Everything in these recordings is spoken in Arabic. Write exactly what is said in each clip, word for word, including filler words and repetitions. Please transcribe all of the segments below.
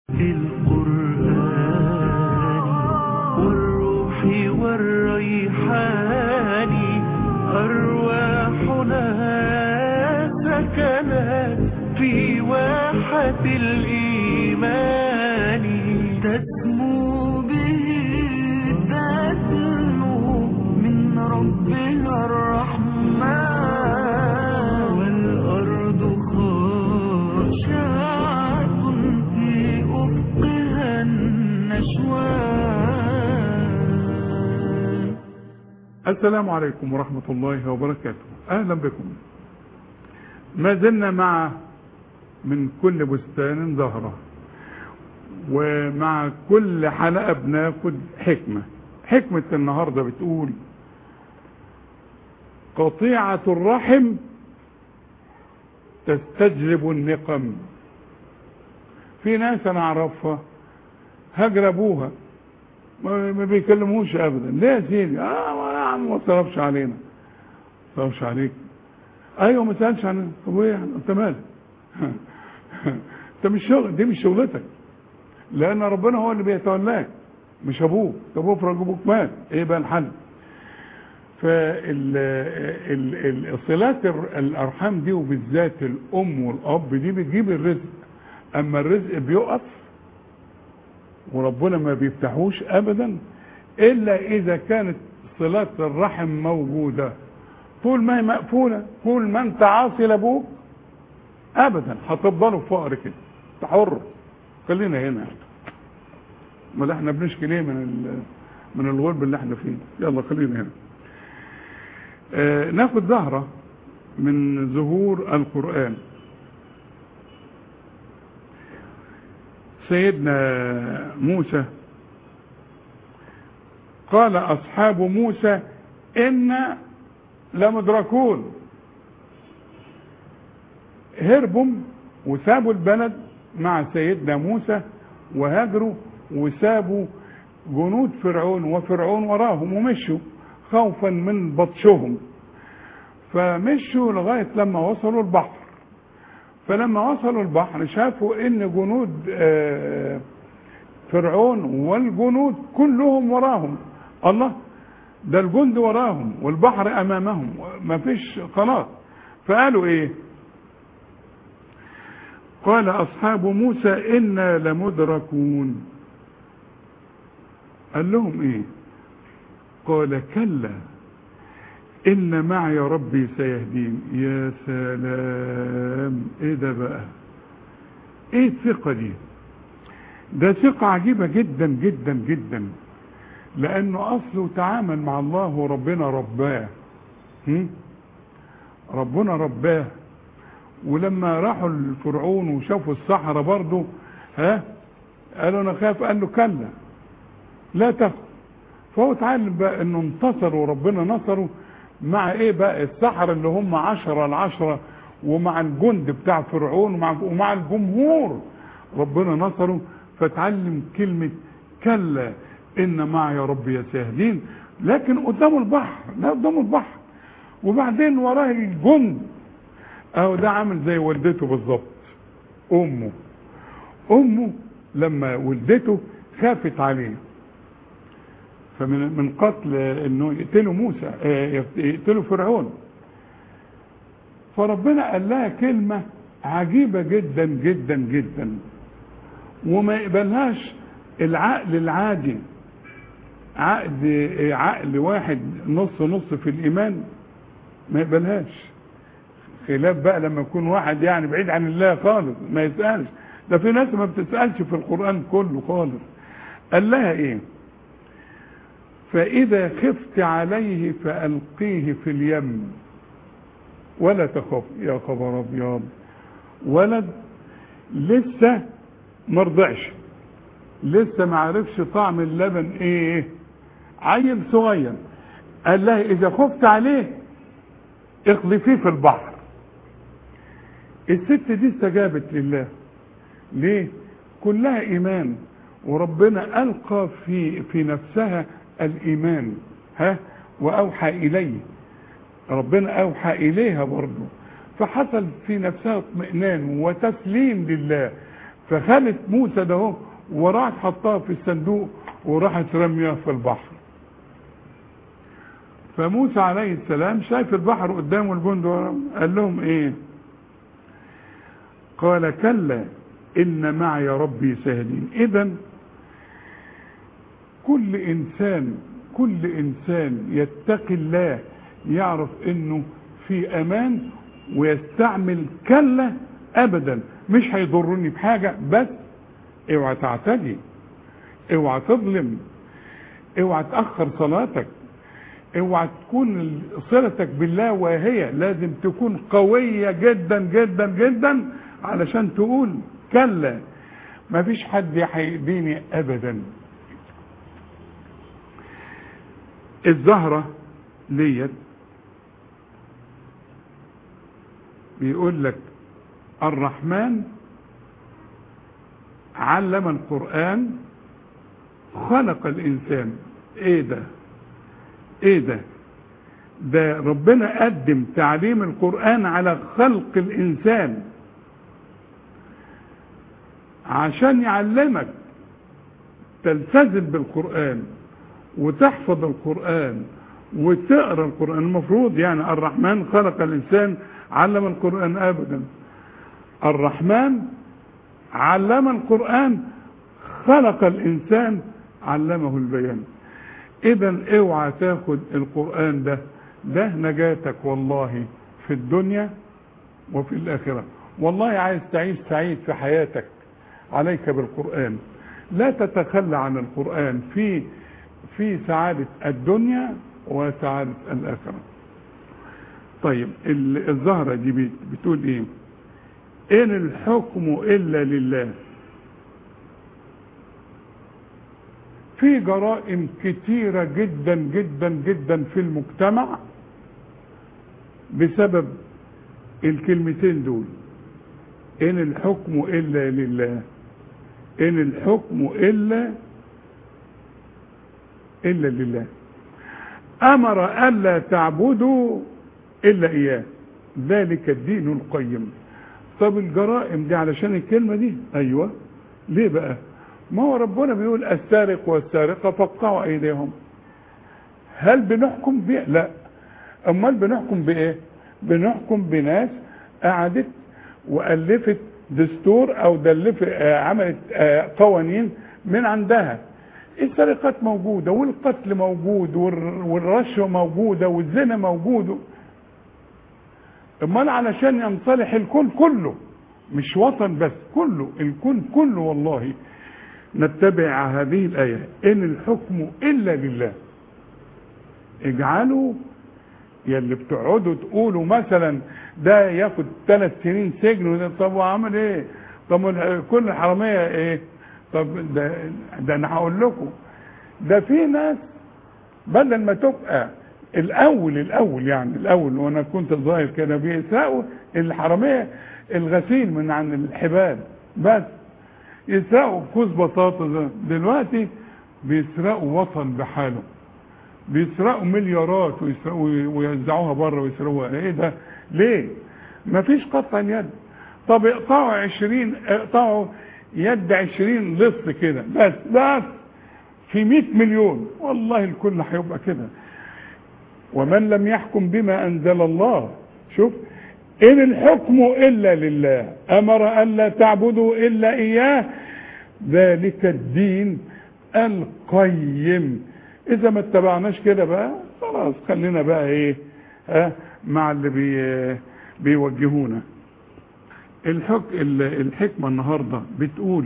القرآن والروح والريحان أرواحنا سكنت في واحة الإيمان تسمو به تسمو من ربها الرحمن والأرض خاشعة في أفقها النشوان. السلام عليكم ورحمة الله وبركاته. أهلا بكم. ما زلنا مع من كل بستان زهرة، ومع كل حلقة بناخد حكمة. حكمة النهاردة بتقول: قطيعة الرحم تستجلب النقم. في ناس انا اعرفها هجر ابوها، ما بيكلموش ابدا. ليه يا سيدي؟ اه يا عم ما صرفش علينا. ما صرفش عليك؟ ايوه ما سالش عننا. طب ايه يعني؟ انت مالك؟ انت مش شغل، دي مش شغلتك، لان ربنا هو اللي بيتولاك مش ابوك. طب افرض ابوك مات، ايه بقى الحل؟ فالصلات الارحام دي وبالذات الام والاب دي بتجيب الرزق. اما الرزق بيقف وربنا ما بيفتحوش ابدا الا اذا كانت صلات الرحم موجوده. طول ما هي مقفوله، طول ما انت عاصي لابوك ابدا هتفضلوا فقر كده. انت حر، خلينا هنا. ما احنا بنشكي ليه من من الغلب اللي احنا فيه؟ يلا خلينا هنا. آه ناخد زهرة من زهور القرآن. سيدنا موسى قال أصحاب موسى إنا لمدركون. هربوا وسابوا البلد مع سيدنا موسى وهاجروا وسابوا جنود فرعون وفرعون وراهم ومشوا خوفا من بطشهم. فمشوا لغاية لما وصلوا البحر. فلما وصلوا البحر شافوا ان جنود فرعون والجنود كلهم وراهم. الله، ده الجند وراهم والبحر امامهم، ما فيش خلاص. فقالوا ايه؟ قال اصحاب موسى انا لمدركون. قال لهم ايه؟ قال كلا إن معي ربي سيهدين. يا سلام، ايه ده بقى؟ ايه الثقة دي؟ ده ثقة عجيبة جدا جدا جدا، لأنه أصله تعامل مع الله وربنا رباه. ربنا رباه. ولما راحوا لفرعون وشافوا الصحراء برضه ها قالوا أنا خاف. قال له كلا لا تخف. فهو اتعلم بقى انه انتصر وربنا نصره مع ايه بقى؟ السحرة اللي هم عشرة العشرة، ومع الجند بتاع فرعون ومع, ومع الجمهور ربنا نصره. فتعلم كلمة كلا ان معي ربي سيهدين. لكن قدامه البحر، لا قدامه البحر وبعدين وراه الجند. اهو ده عامل زي والدته بالظبط. امه امه لما ولدته خافت عليه فمن من قتل انه يقتلوا موسى، يقتلوا فرعون. فربنا قال لها كلمة عجيبة جدا جدا جدا وما يقبلهاش العقل العادي. عقد عقل واحد نص نص في الايمان ما يقبلهاش. خلاف بقى لما يكون واحد يعني بعيد عن الله خالص ما يسألش. ده في ناس ما بتسألش في القرآن كله خالص. قال لها ايه؟ فإذا خفت عليه فألقيه في اليم ولا تخف. يا خبر أبيض، ولد لسه مرضعش، لسه ما عرفش طعم اللبن ايه، عيل صغير. قال لها إذا خفت عليه اقذفيه في البحر. الست دي استجابت لله. ليه؟ كلها إيمان، وربنا ألقى في في نفسها الإيمان. ها وأوحى إليه، ربنا أوحى إليها برضه، فحصل في نفسها اطمئنان وتسليم لله. فخدت موسى ده هو وراحت حطها في الصندوق وراحت رميها في البحر. فموسى عليه السلام شايف البحر قدامه الجند قال لهم ايه؟ قال كلا ان معي ربي سيهدين. اذا كل انسان كل انسان يتقي الله يعرف انه في امان ويستعمل كلا ابدا مش هيضرني بحاجة، بس اوعى تعتدي، اوعى تظلم، اوعى تأخر صلاتك، اوعى تكون صلتك بالله واهية، لازم تكون قوية جدا جدا جدا علشان تقول كلا مفيش حد هيأذيني ابدا. الزهرة ديت بيقول لك الرحمن علم القرآن خلق الإنسان. ايه ده ايه ده ده ربنا قدم تعليم القرآن على خلق الإنسان عشان يعلمك تلتزم بالقرآن وتحفظ القرآن وتقرأ القرآن. المفروض يعني الرحمن خلق الإنسان علم القرآن أبدا، الرحمن علم القرآن خلق الإنسان علمه البيان. إذا اوعى تاخد القرآن ده ده نجاتك والله في الدنيا وفي الآخرة. والله عايز تعيش سعيد في حياتك عليك بالقرآن، لا تتخلى عن القرآن في في سعادة الدنيا وسعادة الآخرة. طيب الزهرة دي بتقول ايه؟ ان الحكم الا لله. في جرائم كتيرة جدا جدا جدا في المجتمع بسبب الكلمتين دول، ان الحكم الا لله، ان الحكم الا الا لله، امر الا تعبدوا الا اياه ذلك الدين القيم. طب الجرائم دي علشان الكلمة دي؟ ايوه. ليه بقى؟ ما هو ربنا بيقول السارق والسارقة فاقطعوا ايديهم. هل بنحكم بيه؟ لا. امال بنحكم بايه؟ بنحكم بناس قعدت والفت دستور او دلفت عملت قوانين من عندها. السرقات موجودة والقتل موجود والرشوة موجودة والزنا موجود. امال علشان ينصلح الكون كله، مش وطن بس، كله الكون كله والله نتبع هذه الآية ان الحكم الا لله. اجعلوا يلي بتقعدوا تقولوا مثلا ده ياخد ثلاث سنين سجن وده، طب وعمل ايه؟ طب كل الحرامية ايه؟ طب ده, ده انا هقول لكم ده في ناس بدل ما تبقى الاول الاول يعني الاول وانا كنت ظاهر كده بيسرقوا الحراميه الغسيل من عن الحبال، بس يسرقوا كوز بطاطا. دلوقتي بيسرقوا وطن بحاله، بيسرقوا مليارات ويسرقوا ويوزعوها بره ويسرقوها. ايه ده؟ ليه؟ مفيش قطع يد. طب اقطعوا عشرين اقطعوا يد عشرين لص كده بس بس في مئة مليون، والله الكل هيبقى كده. ومن لم يحكم بما انزل الله، شوف ان الحكم الا لله امر الا تعبدوا الا اياه ذلك الدين القيم. اذا ما اتبعناش كده بقى خلاص خلينا بقى ايه ها مع اللي بي بيوجهونا. الحك الحكمة النهاردة بتقول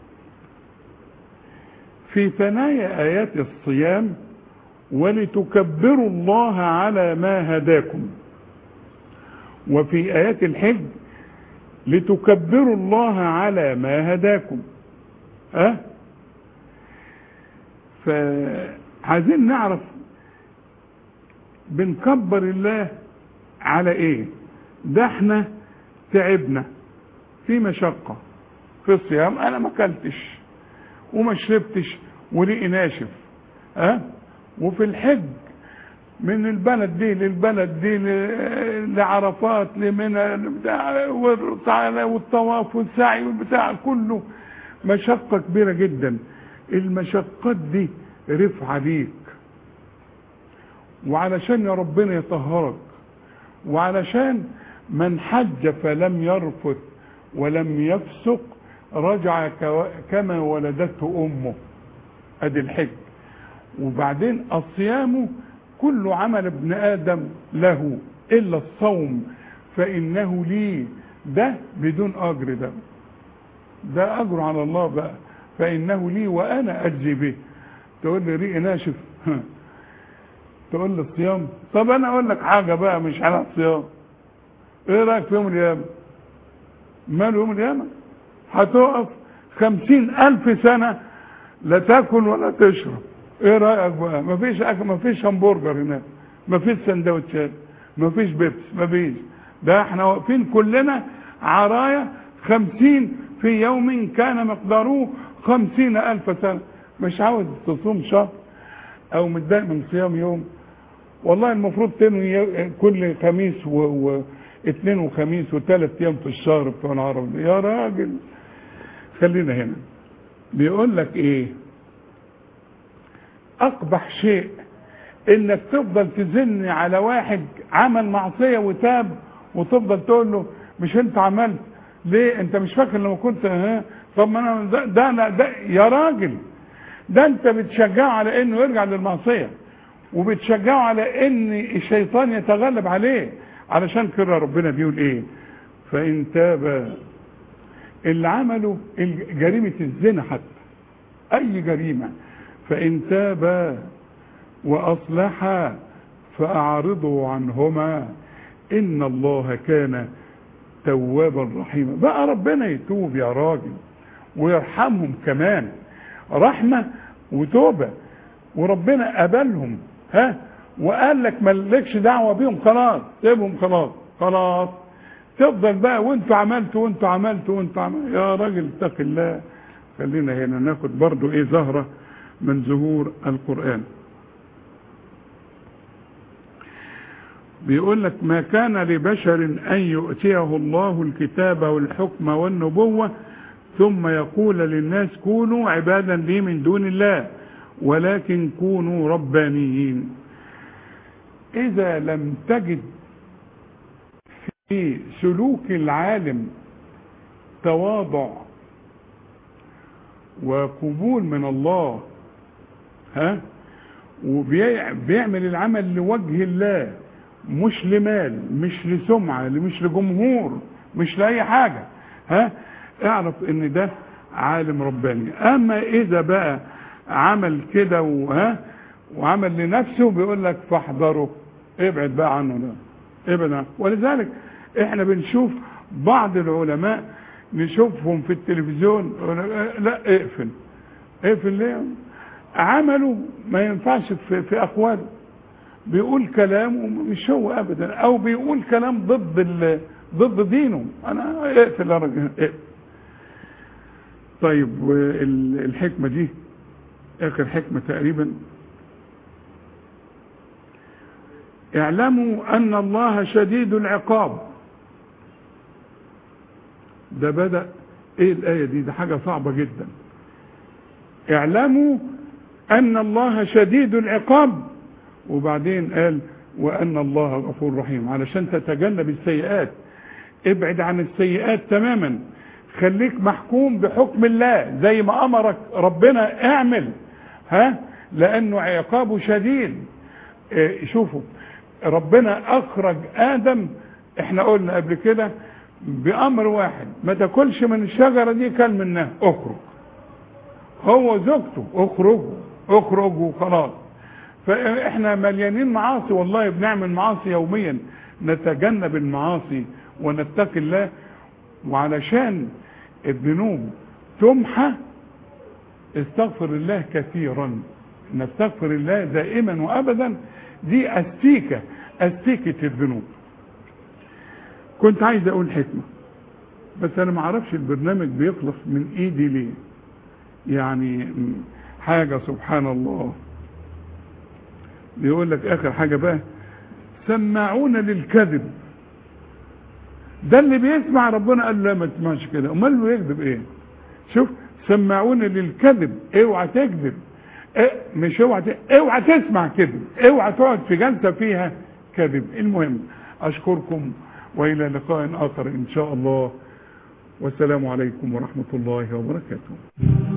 في ثنايا آيات الصيام ولتكبروا الله على ما هداكم، وفي آيات الحج لتكبروا الله على ما هداكم. ها فعايزين نعرف بنكبر الله على ايه؟ ده احنا تعبنا في مشقة في الصيام، انا ما اكلتش وما شربتش وريقي ناشف. ها وفي الحج من البلد دي للبلد دي لعرفات لمنى والطواف والسعي والبتاع كله مشقة كبيرة جدا. المشقات دي رفعة ليك، وعلشان يا ربنا يطهرك، وعلشان من حج فلم يرفث ولم يفسق رجع كما ولدته امه. ادي الحج. وبعدين الصيام كل عمل ابن ادم له الا الصوم فانه لي. ده بدون اجر، ده ده اجر على الله بقى. فانه لي وانا اجزي به. تقول لي ريق ناشف تقول لي الصيام. طب انا اقول لك حاجه بقى مش على الصيام. ايه رايك في يوم القيامه؟ ماله يوم القيامه؟ هتقف خمسين الف سنه لا تاكل ولا تشرب. ايه رايك بقى؟ مفيش اكل، مفيش همبرجر هناك، مفيش سندوتشات، مفيش بيبس، مفيش. ده احنا واقفين كلنا عرايا خمسين في يوم كان مقداره خمسين الف سنه. مش عاوز تصوم شهر او متضايق من صيام يوم؟ والله المفروض تنوي كل خميس و... و... اثنين وخميس وثلاث ايام في الشهر بتوع العرب. يا راجل خلينا هنا. بيقول لك ايه؟ اقبح شيء انك تفضل تزن على واحد عمل معصيه وتاب، وتفضل تقول له مش انت عملت ليه؟ انت مش فاكر لما كنت ها؟ طب ما انا ده, ده, ده, ده يا راجل، ده انت بتشجعه على انه يرجع للمعصيه، وبتشجعه على ان الشيطان يتغلب عليه. علشان كده ربنا بيقول ايه؟ فان تاب. اللي عملوا جريمه الزنا، حتى اي جريمه، فان تاب واصلح فاعرضوا عنهما ان الله كان توابا رحيما. بقى ربنا يتوب يا راجل ويرحمهم كمان، رحمه وتوبه. وربنا قبلهم ها وقال لك مالكش دعوه بيهم، خلاص سيبهم، خلاص خلاص. تفضل بقى وانتوا عملتوا وانتوا عملتوا وانتوا عملتوا. يا راجل اتق الله. خلينا هنا ناخد برضو ايه زهره من زهور القرآن. بيقول لك ما كان لبشر أن يؤتيه الله الكتاب والحكم والنبوة ثم يقول للناس كونوا عبادا لي من دون الله ولكن كونوا ربانيين. إذا لم تجد في سلوك العالم تواضع وقبول من الله، ها، وبيعمل العمل لوجه الله، مش لمال، مش لسمعة، مش لجمهور، مش لأي حاجة، ها، اعرف ان ده عالم رباني. اما اذا بقى عمل كده وها وعمل لنفسه بيقول لك فاحذره، ابعد بقى عنه ده، ابعد عنه. ولذلك احنا بنشوف بعض العلماء نشوفهم في التلفزيون لا اقفل اقفل ليه؟ عمله ما ينفعش في, في اقواله، بيقول كلام مش هو ابدا، او بيقول كلام ضد ال... ضد دينه. انا اقفل يا راجل اقفل. طيب والحكمه دي اخر حكمه تقريبا. اعلموا ان الله شديد العقاب. ده بدأ ايه الايه دي؟ ده حاجه صعبه جدا. اعلموا ان الله شديد العقاب، وبعدين قال وان الله غفور رحيم، علشان تتجنب السيئات. ابعد عن السيئات تماما، خليك محكوم بحكم الله زي ما امرك ربنا اعمل، ها، لانه عقابه شديد. اه شوفوا ربنا اخرج ادم، احنا قلنا قبل كده بامر واحد، ما تاكلش من الشجره دي، كل منها اخرج. هو زوجته اخرجوا اخرجوا خلاص. فاحنا مليانين معاصي والله، بنعمل معاصي يوميا. نتجنب المعاصي ونتقي الله، وعلشان الذنوب تمحى استغفر الله كثيرا، نستغفر الله دائما وابدا. دي استيكه استيكه الذنوب. كنت عايز اقول حكمه بس انا ما اعرفش البرنامج بيخلص من ايدي ليه، يعني حاجه سبحان الله. بيقول لك اخر حاجه بقى، سماعون للكذب. ده اللي بيسمع ربنا قال لا ما تسمعش كده، امال اللي بيكذب ايه؟ شوف سماعون للكذب، اوعى تكذب. اه مش اوعى ت... اوعى تسمع كذب، اوعى تقعد في جلسة فيها كذب. المهم اشكركم والى لقاء اخر ان شاء الله، والسلام عليكم ورحمة الله وبركاته.